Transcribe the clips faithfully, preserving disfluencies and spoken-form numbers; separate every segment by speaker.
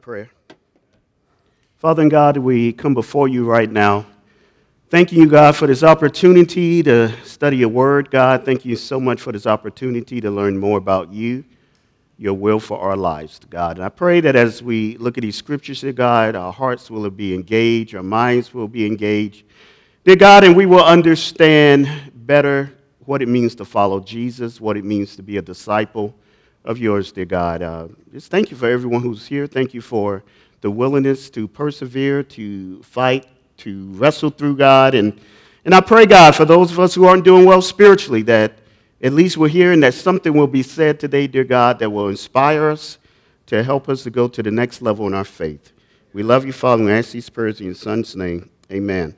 Speaker 1: prayer. Father and God, we come before you right now, thanking you, God, for this opportunity to study your word. God, thank you so much for this opportunity to learn more about you, your will for our lives, God. And I pray that as we look at these scriptures, dear God, our hearts will be engaged, our minds will be engaged, dear God, and we will understand better what it means to follow Jesus, what it means to be a disciple of yours, dear God. Uh, just thank you for everyone who's here. Thank you for the willingness to persevere, to fight, to wrestle through, God. And, and I pray, God, for those of us who aren't doing well spiritually, that at least we're here and that something will be said today, dear God, that will inspire us to help us to go to the next level in our faith. We love you, Father, and we ask these prayers in your Son's name. Amen.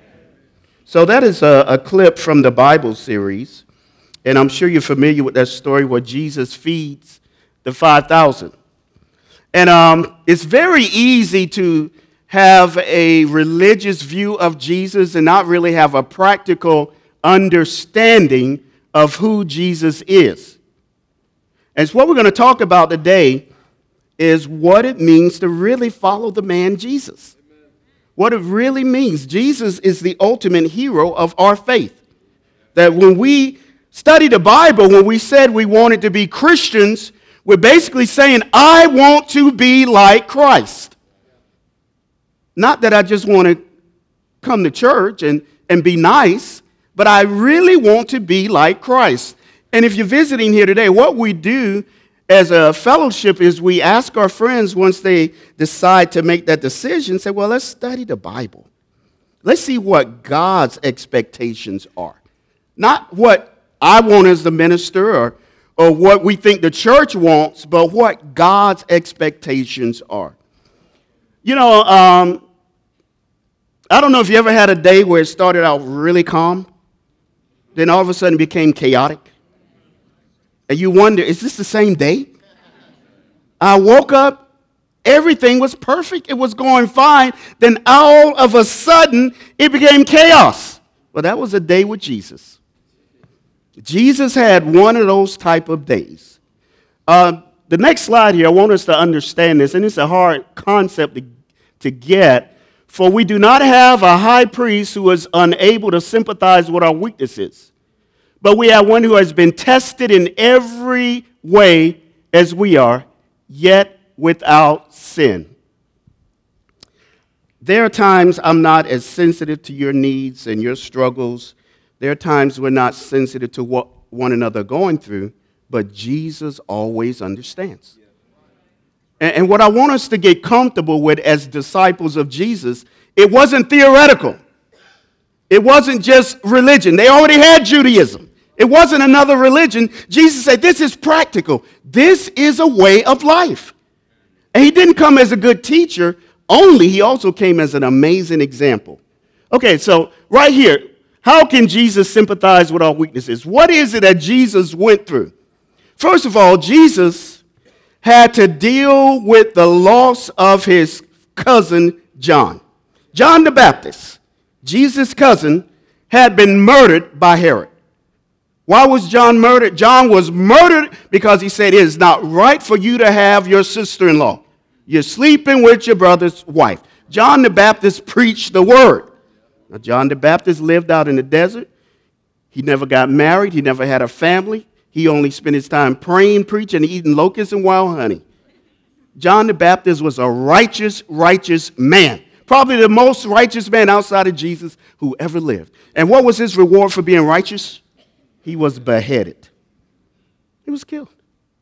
Speaker 1: So that is a, a clip from the Bible series, and I'm sure you're familiar with that story where Jesus feeds the five thousand. And um, it's very easy to have a religious view of Jesus and not really have a practical understanding of who Jesus is. And so what we're going to talk about today is what it means to really follow the man Jesus. What it really means. Jesus is the ultimate hero of our faith. That when we study the Bible, when we said we wanted to be Christians, we're basically saying, I want to be like Christ. Not that I just want to come to church and, and be nice, but I really want to be like Christ. And if you're visiting here today, what we do as a fellowship is we ask our friends once they decide to make that decision, say, well, let's study the Bible. Let's see what God's expectations are. Not what I want as the minister or, or what we think the church wants, but what God's expectations are. You know, um, I don't know if you ever had a day where it started out really calm, then all of a sudden became chaotic. And you wonder, is this the same day? I woke up, everything was perfect, it was going fine. Then all of a sudden, it became chaos. Well, that was a day with Jesus. Jesus had one of those type of days. Uh, the next slide here, I want us to understand this, and it's a hard concept to, to get, for we do not have a high priest who is unable to sympathize with our weaknesses, but we have one who has been tested in every way as we are, yet without sin. There are times I'm not as sensitive to your needs and your struggles. There are times we're not sensitive to what one another are going through, but Jesus always understands. And, and what I want us to get comfortable with as disciples of Jesus, it wasn't theoretical. It wasn't just religion. They already had Judaism. It wasn't another religion. Jesus said, this is practical. This is a way of life. And he didn't come as a good teacher only. He also came as an amazing example. Okay, so right here, how can Jesus sympathize with our weaknesses? What is it that Jesus went through? First of all, Jesus had to deal with the loss of his cousin John. John the Baptist, Jesus' cousin, had been murdered by Herod. Why was John murdered? John was murdered because he said, it is not right for you to have your sister-in-law. You're sleeping with your brother's wife. John the Baptist preached the word. Now, John the Baptist lived out in the desert. He never got married. He never had a family. He only spent his time praying, preaching, and eating locusts and wild honey. John the Baptist was a righteous, righteous man. Probably the most righteous man outside of Jesus who ever lived. And what was his reward for being righteous? He was beheaded. He was killed.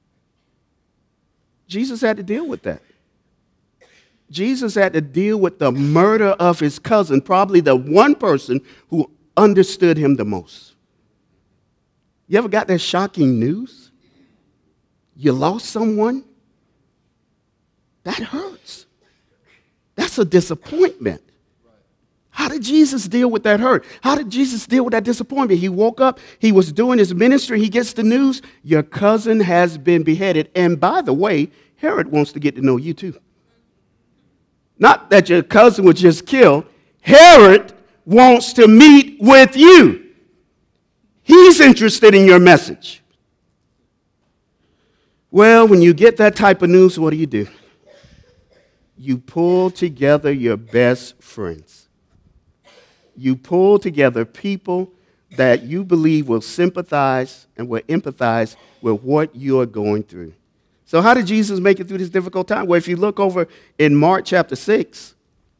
Speaker 1: Jesus had to deal with that. Jesus had to deal with the murder of his cousin, probably the one person who understood him the most. You ever got that shocking news? You lost someone? That hurts. That's a disappointment. How did Jesus deal with that hurt? How did Jesus deal with that disappointment? He woke up, he was doing his ministry, he gets the news, your cousin has been beheaded. And by the way, Herod wants to get to know you too. Not that your cousin was just killed. Herod wants to meet with you. He's interested in your message. Well, when you get that type of news, what do you do? You pull together your best friends. You pull together people that you believe will sympathize and will empathize with what you're going through. So how did Jesus make it through this difficult time? Well, if you look over in Mark chapter six,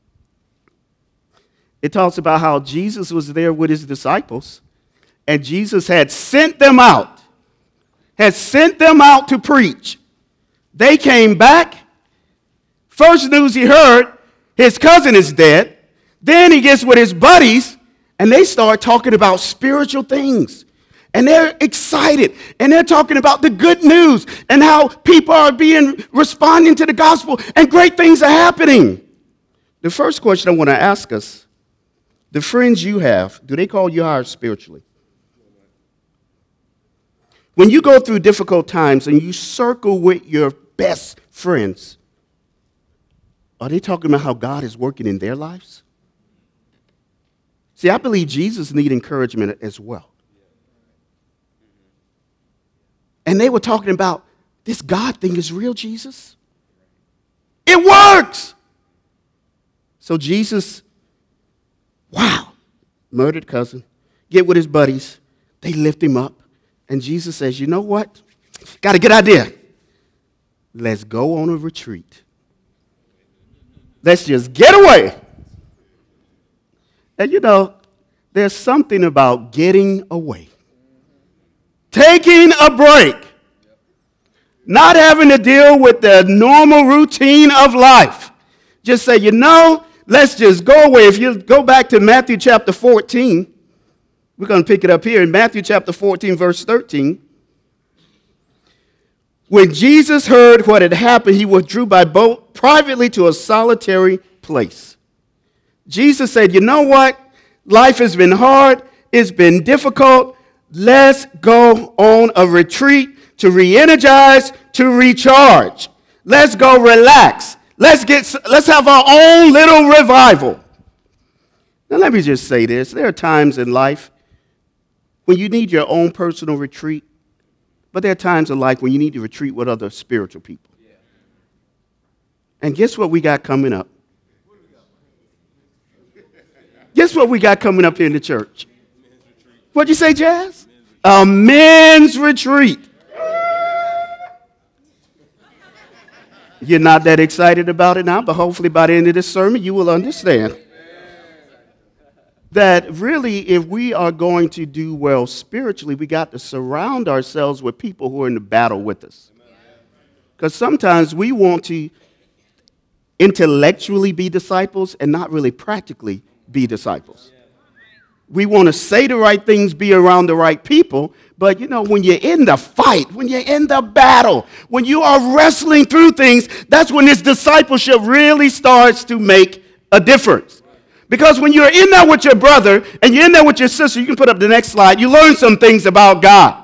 Speaker 1: it talks about how Jesus was there with his disciples, and Jesus had sent them out, had sent them out to preach. They came back. First news he heard, his cousin is dead. Then he gets with his buddies, and they start talking about spiritual things. And they're excited, and they're talking about the good news and how people are being responding to the gospel and great things are happening. The first question I want to ask us, the friends you have, do they call you out spiritually? When you go through difficult times and you circle with your best friends, are they talking about how God is working in their lives? See, I believe Jesus needs encouragement as well. And they were talking about, this God thing is real, Jesus. It works. So Jesus, wow, murdered cousin, get with his buddies. They lift him up. And Jesus says, you know what? Got a good idea. Let's go on a retreat. Let's just get away. And you know, there's something about getting away. Taking a break. Not having to deal with the normal routine of life. Just say, you know, let's just go away. If you go back to Matthew chapter fourteen, we're going to pick it up here in Matthew chapter fourteen, verse thirteen. When Jesus heard what had happened, he withdrew by boat privately to a solitary place. Jesus said, you know what? Life has been hard. It's been difficult. Let's go on a retreat to re-energize, to recharge. Let's go relax. Let's get. Let's have our own little revival. Now, let me just say this. There are times in life when you need your own personal retreat, but there are times in life when you need to retreat with other spiritual people. And guess what we got coming up? Guess what we got coming up here in the church? What'd you say, Jazz? A men's retreat. You're not that excited about it now, but hopefully by the end of this sermon, you will understand that really, if we are going to do well spiritually, we got to surround ourselves with people who are in the battle with us. Because sometimes we want to intellectually be disciples and not really practically be disciples. We want to say the right things, be around the right people, but you know, when you're in the fight, when you're in the battle, when you are wrestling through things, that's when this discipleship really starts to make a difference. Because when you're in there with your brother and you're in there with your sister, you can put up the next slide, you learn some things about God.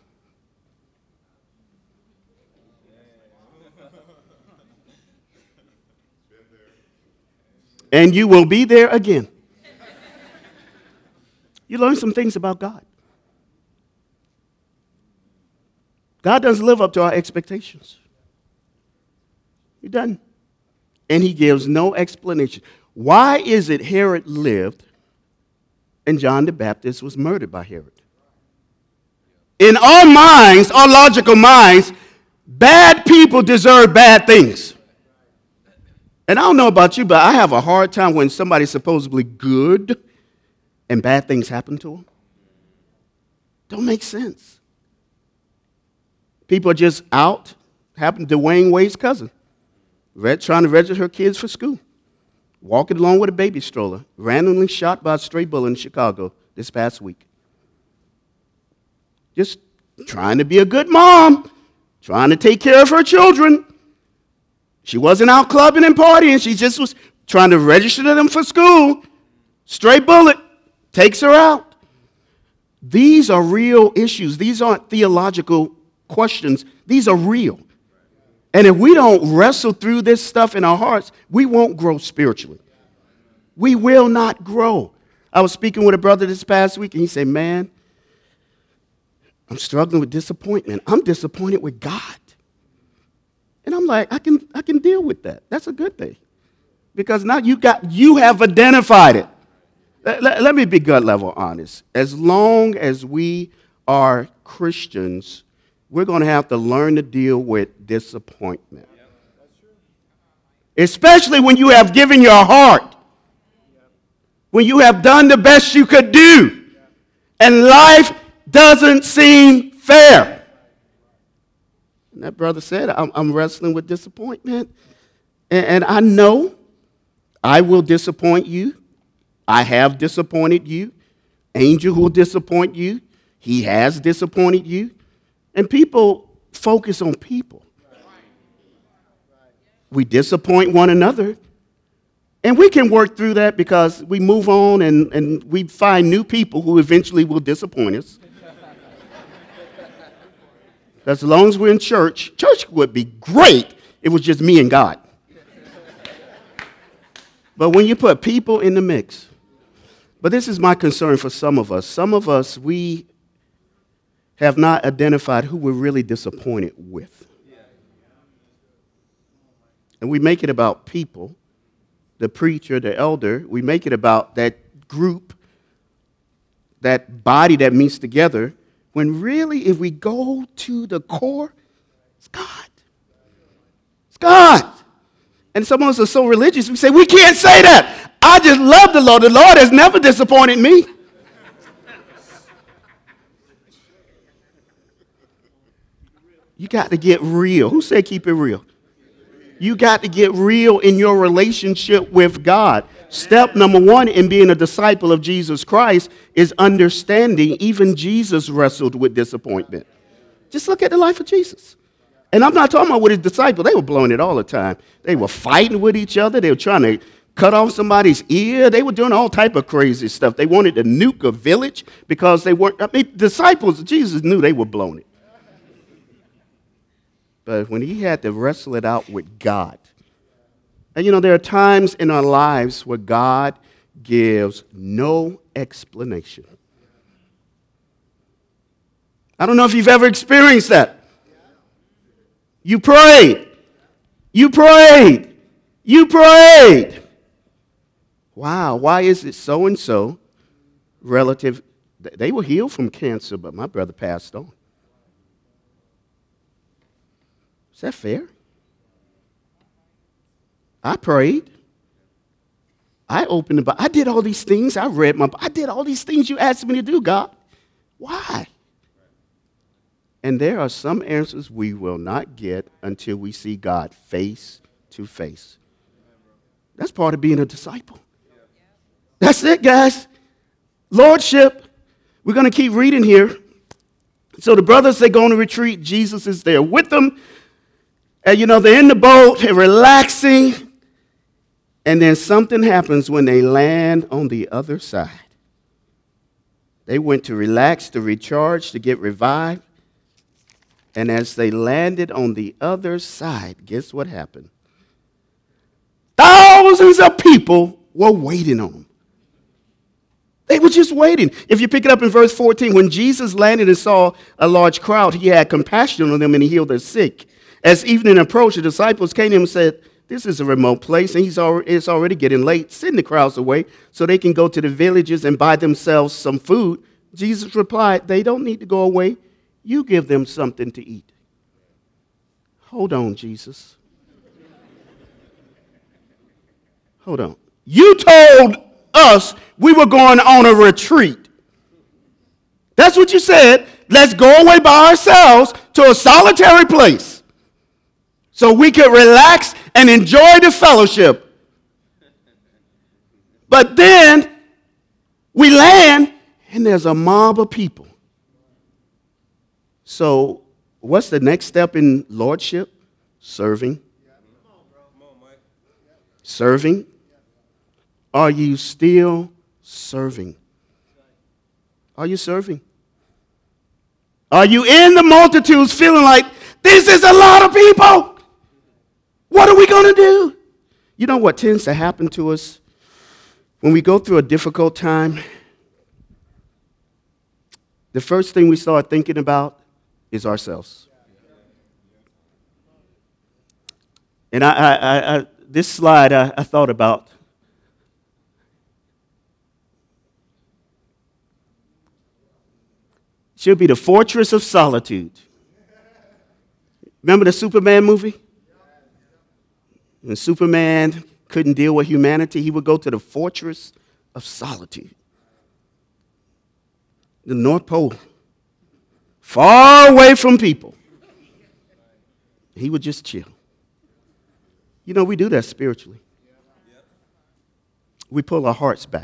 Speaker 1: And you will be there again. You learn some things about God. God doesn't live up to our expectations. He doesn't. And he gives no explanation. Why is it Herod lived and John the Baptist was murdered by Herod? In our minds, our logical minds, bad people deserve bad things. And I don't know about you, but I have a hard time when somebody's supposedly good and bad things happen to them. Don't make sense. People are just out. Happened to Dwayne Wade's cousin. Read, trying to register her kids for school. Walking along with a baby stroller. Randomly shot by a stray bullet in Chicago this past week. Just trying to be a good mom. Trying to take care of her children. She wasn't out clubbing and partying. She just was trying to register them for school. Stray bullet. Takes her out. These are real issues. These aren't theological questions. These are real. And if we don't wrestle through this stuff in our hearts, we won't grow spiritually. We will not grow. I was speaking with a brother this past week, and he said, man, I'm struggling with disappointment. I'm disappointed with God. And I'm like, I can, I can deal with that. That's a good thing. Because now you got you have identified it. Let, let, let me be gut level honest. As long as we are Christians, we're going to have to learn to deal with disappointment. Especially when you have given your heart, when you have done the best you could do, and life doesn't seem fair. And that brother said, I'm, I'm wrestling with disappointment. And, and I know I will disappoint you. I have disappointed you. Angel will disappoint you. He has disappointed you. And people focus on people. We disappoint one another. And we can work through that because we move on and, and we find new people who eventually will disappoint us. As long as we're in church, church would be great if it was just me and God. But when you put people in the mix, but this is my concern for some of us. Some of us, we have not identified who we're really disappointed with. And we make it about people, the preacher, the elder. We make it about that group, that body that meets together, when really, if we go to the core, it's God. It's God. And some of us are so religious, we say, we can't say that. I just love the Lord. The Lord has never disappointed me. You got to get real. Who said keep it real? You got to get real in your relationship with God. Step number one in being a disciple of Jesus Christ is understanding even Jesus wrestled with disappointment. Just look at the life of Jesus. And I'm not talking about with his disciples. They were blowing it all the time. They were fighting with each other. They were trying to cut off somebody's ear. They were doing all type of crazy stuff. They wanted to nuke a village because they weren't. I mean, disciples, Jesus knew they were blowing it. But when he had to wrestle it out with God. And you know, there are times in our lives where God gives no explanation. I don't know if you've ever experienced that. You prayed. You prayed. You prayed. Wow, why is it so-and-so relative? They were healed from cancer, but my brother passed on. Is that fair? I prayed. I opened the Bible. I did all these things. I read my I did all these things you asked me to do, God. Why? And there are some answers we will not get until we see God face to face. That's part of being a disciple. That's it, guys. Lordship. We're going to keep reading here. So the brothers, they go on a retreat. Jesus is there with them. And, you know, they're in the boat, they're relaxing. And then something happens when they land on the other side. They went to relax, to recharge, to get revived. And as they landed on the other side, guess what happened? Thousands of people were waiting on them. They were just waiting. If you pick it up in verse fourteen, when Jesus landed and saw a large crowd, he had compassion on them and he healed their sick. As evening approached, the disciples came to him and said, this is a remote place, and he's already, it's already getting late. Send the crowds away so they can go to the villages and buy themselves some food. Jesus replied, they don't need to go away. You give them something to eat. Hold on, Jesus. Hold on. You told us we were going on a retreat. That's what you said. Let's go away by ourselves to a solitary place so we could relax and enjoy the fellowship. But then we land and there's a mob of people. So what's the next step in lordship? Serving. Serving. Are you still serving? Are you serving? Are you in the multitudes feeling like this is a lot of people? What are we going to do? You know what tends to happen to us when we go through a difficult time? The first thing we start thinking about is ourselves. And I, I, I, this slide I, I thought about. Should be the Fortress of Solitude. Remember the Superman movie? When Superman couldn't deal with humanity, he would go to the Fortress of Solitude. The North Pole. Far away from people. He would just chill. You know, we do that spiritually. We pull our hearts back.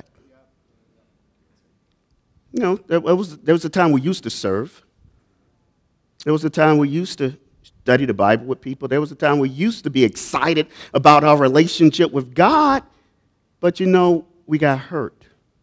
Speaker 1: You know, there was, there was a time we used to serve. There was a time we used to study the Bible with people. There was a time we used to be excited about our relationship with God. But, you know, we got hurt.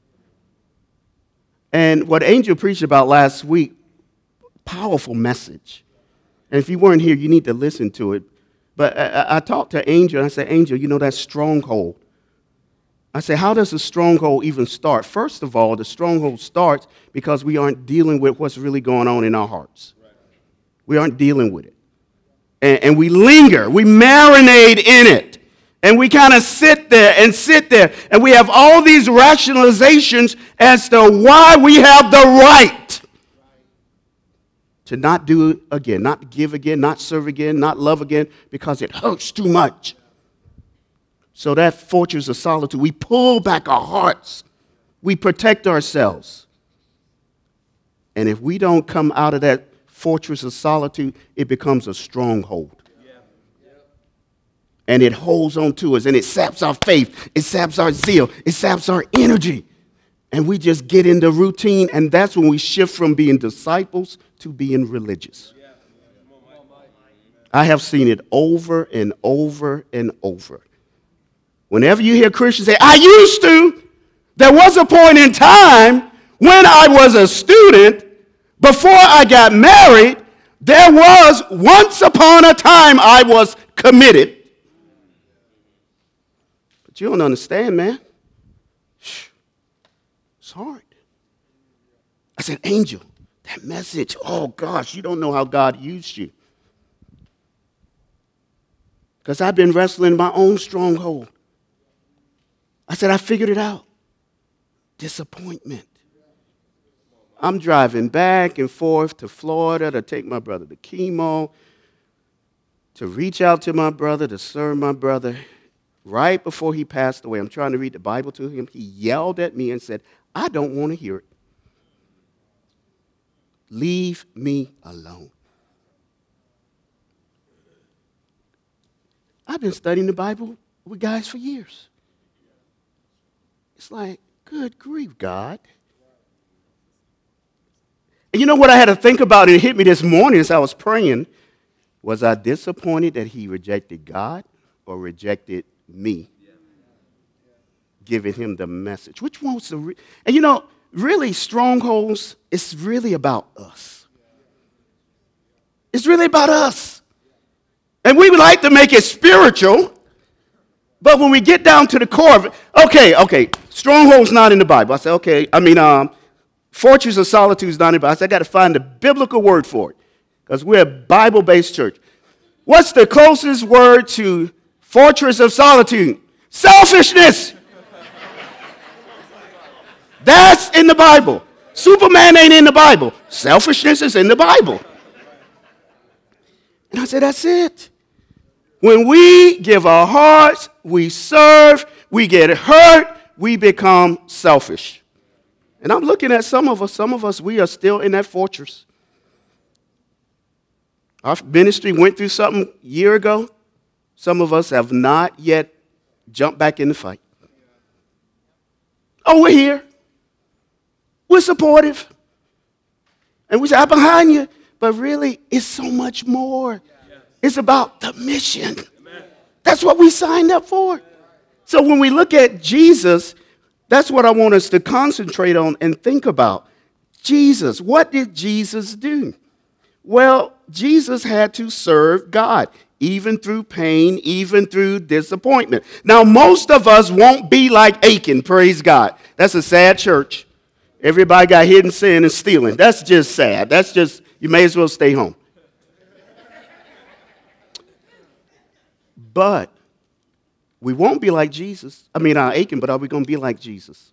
Speaker 1: And what Angel preached about last week, powerful message. And if you weren't here, you need to listen to it. But I, I talked to Angel, and I said, Angel, you know that stronghold. I said, how does the stronghold even start? First of all, the stronghold starts because we aren't dealing with what's really going on in our hearts. We aren't dealing with it. And, and we linger. We marinate in it. And we kind of sit there and sit there. And we have all these rationalizations as to why we have the right to not do it again, not give again, not serve again, not love again, because it hurts too much. So that fortress of solitude, we pull back our hearts. We protect ourselves. And if we don't come out of that fortress of solitude, it becomes a stronghold. And it holds on to us, and it saps our faith, it saps our zeal, it saps our energy. And we just get into routine, and that's when we shift from being disciples to being religious. I have seen it over and over and over. Whenever you hear Christians say, I used to, there was a point in time when I was a student, before I got married, there was once upon a time I was committed. But you don't understand, man. It's hard. I said, Angel, that message, oh gosh, you don't know how God used you. Because I've been wrestling my own stronghold. I said, I figured it out. Disappointment. I'm driving back and forth to Florida to take my brother to chemo, to reach out to my brother, to serve my brother. Right before he passed away, I'm trying to read the Bible to him. He yelled at me and said, I don't want to hear it. Leave me alone. I've been studying the Bible with guys for years. It's like, good grief, God. And you know what I had to think about, and it hit me this morning as I was praying? Was I disappointed that he rejected God or rejected me? Giving him the message. Which one's the re- And you know, really, strongholds, it's really about us. It's really about us. And we would like to make it spiritual, but when we get down to the core of it, okay, okay, stronghold's not in the Bible. I said, okay, I mean, um, fortress of solitude is not in the Bible. I said, I got to find the biblical word for it, because we're a Bible-based church. What's the closest word to fortress of solitude? Selfishness. That's in the Bible. Superman ain't in the Bible. Selfishness is in the Bible. And I said, that's it. When we give our hearts, we serve, we get hurt, we become selfish. And I'm looking at some of us, some of us, we are still in that fortress. Our ministry went through something a year ago. Some of us have not yet jumped back in the fight. Oh, we're here. We're supportive. And we say, I'm behind you. But really, it's so much more. It's about the mission. That's what we signed up for. So when we look at Jesus, that's what I want us to concentrate on and think about. Jesus, what did Jesus do? Well, Jesus had to serve God, even through pain, even through disappointment. Now, most of us won't be like Achan, praise God. That's a sad church. Everybody got hidden sin and stealing. That's just sad. That's just, you may as well stay home. But We won't be like Jesus. I mean, uh, Achan, but are we going to be like Jesus?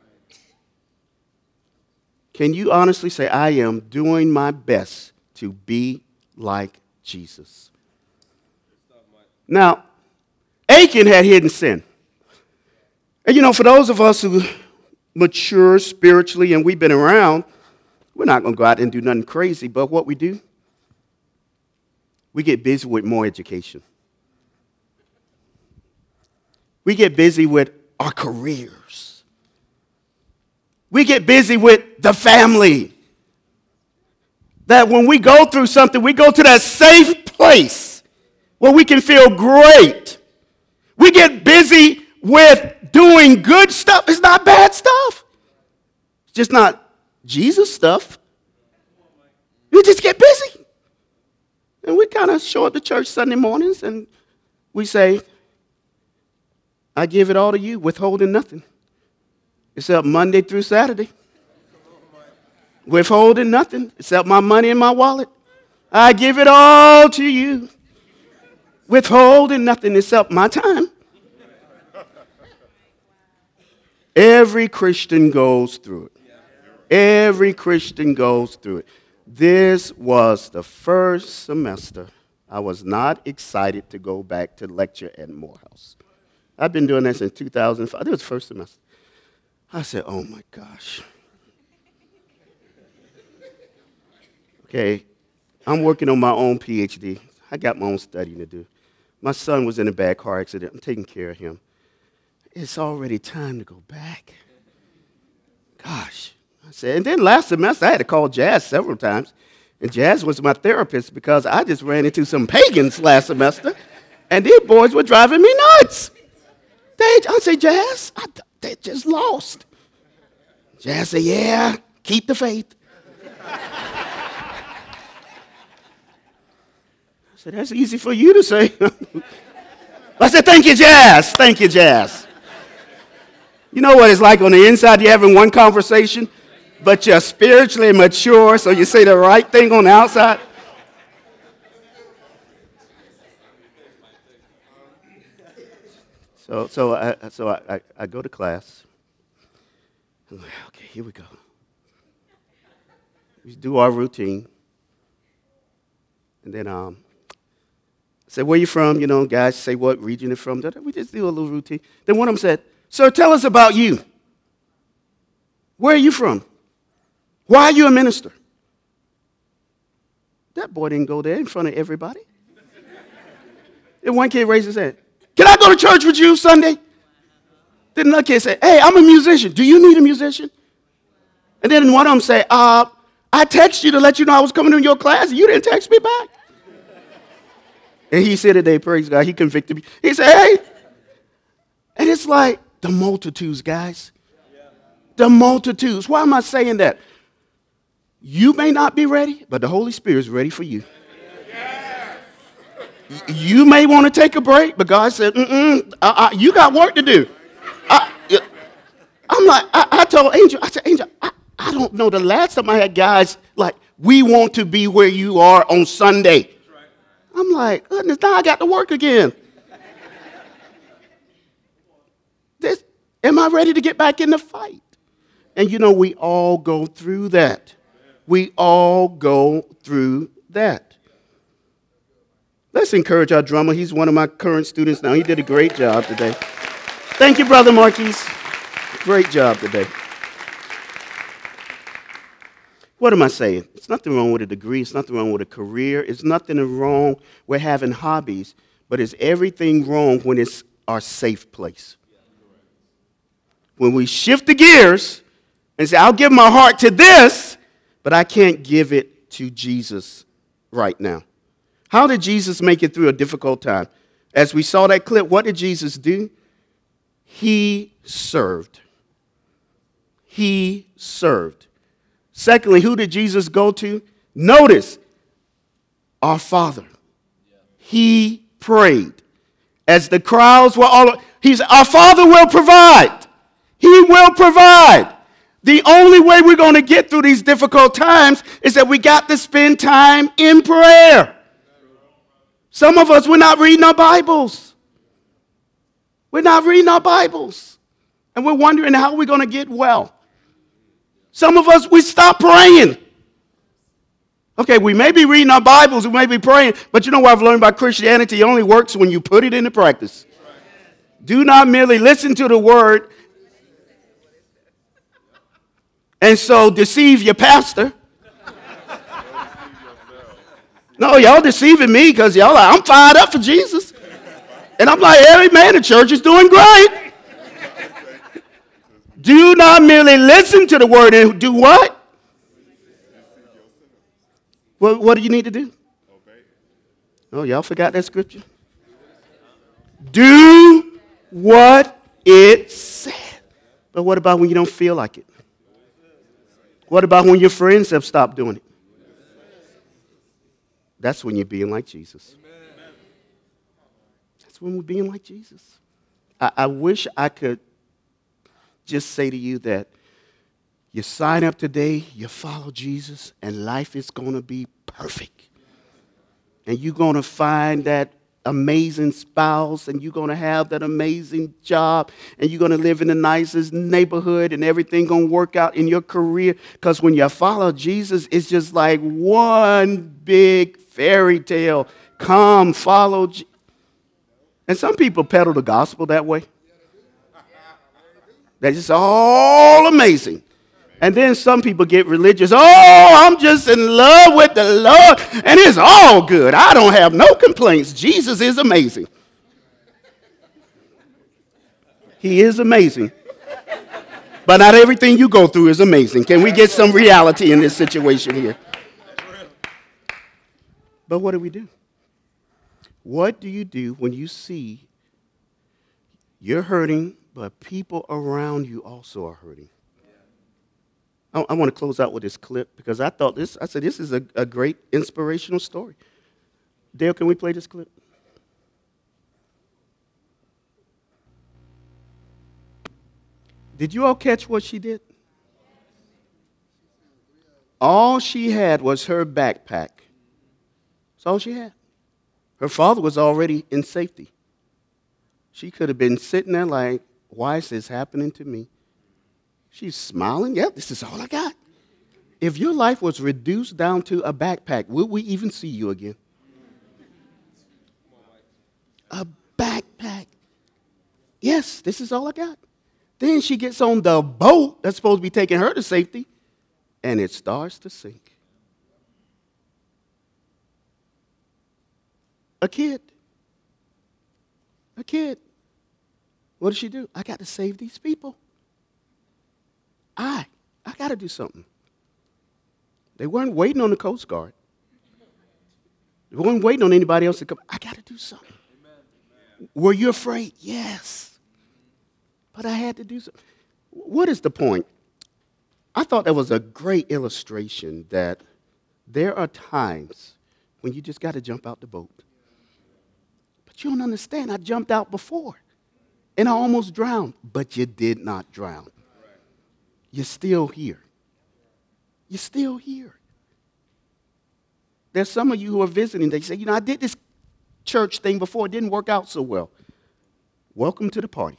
Speaker 1: Can you honestly say, I am doing my best to be like Jesus? Now, Achan had hidden sin. And you know, for those of us who mature spiritually and we've been around, we're not going to go out and do nothing crazy, but what we do, we get busy with more education. We get busy with our careers. We get busy with the family. That when we go through something, we go to that safe place where we can feel great. We get busy with doing good stuff. It's not bad stuff. It's just not Jesus stuff. We just get busy. And we kind of show up to church Sunday mornings and we say, I give it all to you, withholding nothing. Except Monday through Saturday. Withholding nothing, except my money in my wallet. I give it all to you. Withholding nothing except my time. Every Christian goes through it. Every Christian goes through it. This was the first semester I was not excited to go back to lecture at Morehouse. I've been doing that since two thousand five. It was the first semester. I said, oh my gosh. Okay, I'm working on my own P H D. I got my own studying to do. My son was in a bad car accident. I'm taking care of him. It's already time to go back. Gosh. I said, and then last semester I had to call Jazz several times. And Jazz was my therapist because I just ran into some pagans last semester. And these boys were driving me nuts. They, I say, Jazz, I, they just lost. Jazz said, yeah, keep the faith. I said, that's easy for you to say. I said, thank you, Jazz. Thank you, Jazz. You know what it's like on the inside? You're having one conversation, but you're spiritually mature, so you say the right thing on the outside. So, so, I, so I, I, I go to class. I'm like, okay, here we go. We do our routine. And then um, I said, where you from? You know, guys say what region you're from. We just do a little routine. Then one of them said, sir, tell us about you. Where are you from? Why are you a minister? That boy didn't go there in front of everybody. And one kid raised his hand. Can I go to church with you Sunday? Then another kid said, hey, I'm a musician. Do you need a musician? And then one of them said, uh, I texted you to let you know I was coming to your class, and you didn't text me back. And he said today, praise God, he convicted me. He said, hey. And it's like the multitudes, guys. The multitudes. Why am I saying that? You may not be ready, but the Holy Spirit is ready for you. You may want to take a break, but God said, mm-mm, uh, uh, you got work to do. I, I'm like, I, I told Angel, I said, Angel, I, I don't know. The last time I had guys like, we want to be where you are on Sunday. I'm like, goodness, now I got to work again. This, am I ready to get back in the fight? And you know, we all go through that. We all go through that. Let's encourage our drummer. He's one of my current students now. He did a great job today. Thank you, Brother Marquise. Great job today. What am I saying? It's nothing wrong with a degree. It's nothing wrong with a career. It's nothing wrong with having hobbies. But it's everything wrong when it's our safe place. When we shift the gears and say, I'll give my heart to this, but I can't give it to Jesus right now. How did Jesus make it through a difficult time? As we saw that clip, what did Jesus do? He served. He served. Secondly, who did Jesus go to? Notice, our Father. He prayed. As the crowds were all, he's, our Father will provide. He will provide. The only way we're going to get through these difficult times is that we got to spend time in prayer. Some of us, we're not reading our Bibles. We're not reading our Bibles. And we're wondering how we're going to get well. Some of us, we stop praying. Okay, we may be reading our Bibles, we may be praying, but you know what I've learned about Christianity? It only works when you put it into practice. Do not merely listen to the word and so deceive your pastor. No, y'all deceiving me because y'all like, I'm fired up for Jesus. And I'm like, hey, man, the church is doing great. Do not merely listen to the word and do what? What, what do you need to do? Oh, y'all forgot that scripture? Do what it said. But what about when you don't feel like it? What about when your friends have stopped doing it? That's when you're being like Jesus. That's when we're being like Jesus. I, I wish I could just say to you that you sign up today, you follow Jesus, and life is going to be perfect. And you're going to find that amazing spouse, and you're going to have that amazing job, and you're going to live in the nicest neighborhood, and everything going to work out in your career. Because when you follow Jesus, it's just like one big fairy tale. Come, follow Jesus. And some people peddle the gospel that way. That's just all amazing. And then some people get religious. Oh, I'm just in love with the Lord, and it's all good. I don't have no complaints. Jesus is amazing. He is amazing. But not everything you go through is amazing. Can we get some reality in this situation here? But what do we do? What do you do when you see you're hurting, but people around you also are hurting? I, I want to close out with this clip because I thought this, I said, this is a, a great inspirational story. Dale, can we play this clip? Did you all catch what she did? All she had was her backpack. That's all she had. Her father was already in safety. She could have been sitting there like, why is this happening to me? She's smiling. Yeah, this is all I got. If your life was reduced down to a backpack, will we even see you again? A backpack. Yes, this is all I got. Then she gets on the boat that's supposed to be taking her to safety, and it starts to sink. A kid. A kid. What does she do? I got to save these people. I, I got to do something. They weren't waiting on the Coast Guard. They weren't waiting on anybody else to come. I got to do something. Amen. Were you afraid? Yes. But I had to do something. What is the point? I thought that was a great illustration that there are times when you just got to jump out the boat. But you don't understand. I jumped out before, and I almost drowned, but you did not drown. You're still here. You're still here. There's some of you who are visiting. They say, you know, I did this church thing before. It didn't work out so well. Welcome to the party.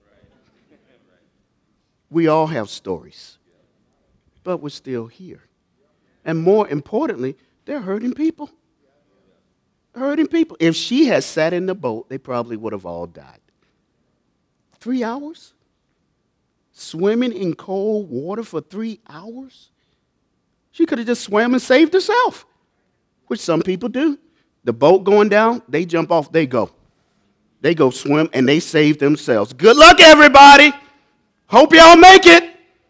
Speaker 1: We all have stories, but we're still here. And more importantly, they're hurting people. Hurting people. If she had sat in the boat, they probably would have all died. Three hours? Swimming in cold water for three hours? She could have just swam and saved herself, which some people do. The boat going down, they jump off, they go. They go swim, and they save themselves. Good luck, everybody. Hope y'all make it.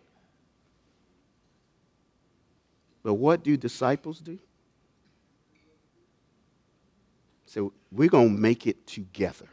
Speaker 1: But what do disciples do? So we're going to make it together.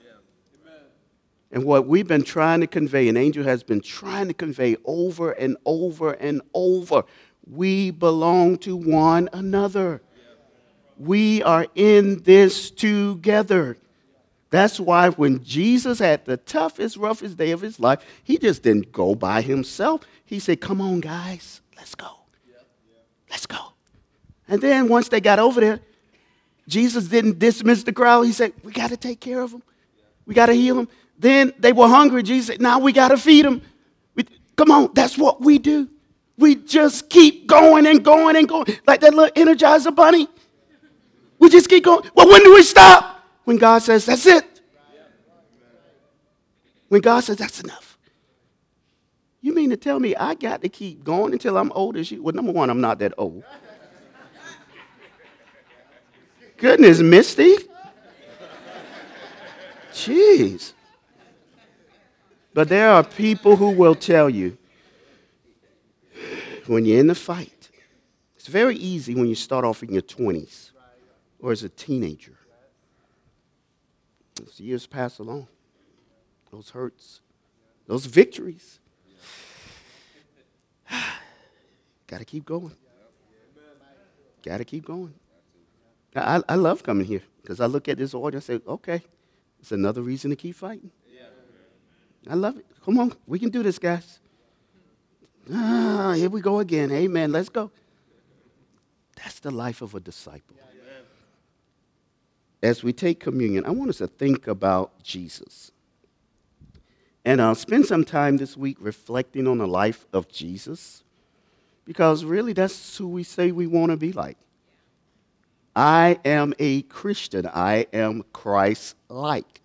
Speaker 1: And what we've been trying to convey, and Angel has been trying to convey over and over and over, we belong to one another. We are in this together. That's why when Jesus had the toughest, roughest day of his life, he just didn't go by himself. He said, come on, guys, let's go. Let's go. And then once they got over there, Jesus didn't dismiss the crowd. He said, we got to take care of them. We got to heal them. Then they were hungry. Jesus said, now we got to feed them. We, come on, that's what we do. We just keep going and going and going. Like that little Energizer bunny. We just keep going. Well, when do we stop? When God says, that's it. When God says, that's enough. You mean to tell me I got to keep going until I'm old as you? Well, number one, I'm not that old. Goodness, Misty. Jeez. But there are people who will tell you when you're in the fight, it's very easy when you start off in your twenties or as a teenager. As years pass along, those hurts, those victories, got to keep going. Got to keep going. I, I love coming here because I look at this order and say, okay, it's another reason to keep fighting. I love it. Come on, we can do this, guys. Ah, here we go again. Amen. Let's go. That's the life of a disciple. As we take communion, I want us to think about Jesus. And I'll spend some time this week reflecting on the life of Jesus, because really that's who we say we want to be like. I am a Christian. I am Christ-like.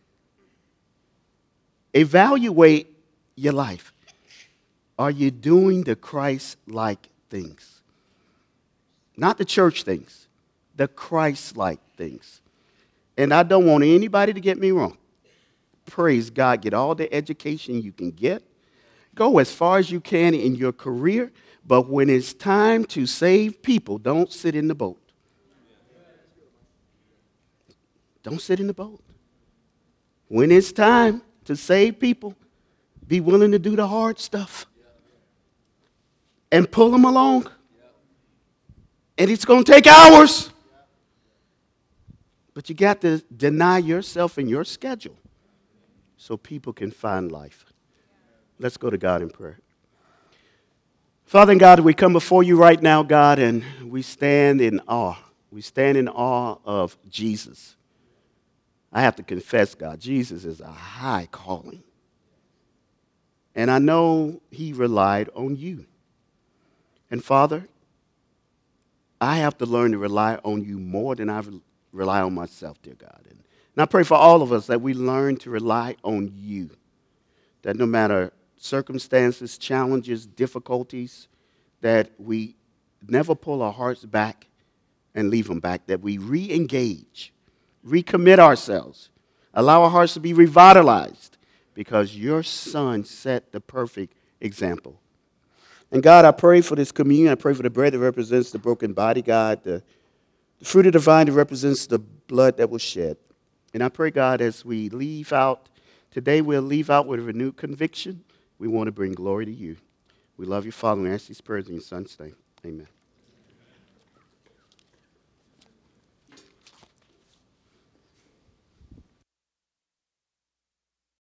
Speaker 1: Evaluate your life. Are you doing the Christ-like things? Not the church things, the Christ-like things. And I don't want anybody to get me wrong. Praise God, get all the education you can get. Go as far as you can in your career, but when it's time to save people, don't sit in the boat. Don't sit in the boat. When it's time to save people, be willing to do the hard stuff and pull them along. And it's going to take hours. But you got to deny yourself and your schedule so people can find life. Let's go to God in prayer. Father and God, we come before you right now, God, and we stand in awe. We stand in awe of Jesus. I have to confess, God, Jesus is a high calling. And I know he relied on you. And Father, I have to learn to rely on you more than I rely on myself, dear God. And, and I pray for all of us that we learn to rely on you. That no matter circumstances, challenges, difficulties, that we never pull our hearts back and leave them back. That we re-engage, recommit ourselves, allow our hearts to be revitalized because your Son set the perfect example. And God, I pray for this communion. I pray for the bread that represents the broken body, God, the, the fruit of the vine that represents the blood that was shed. And I pray, God, as we leave out, today we'll leave out with a renewed conviction. We want to bring glory to you. We love you, Father, and ask these prayers in your Son's name. Amen.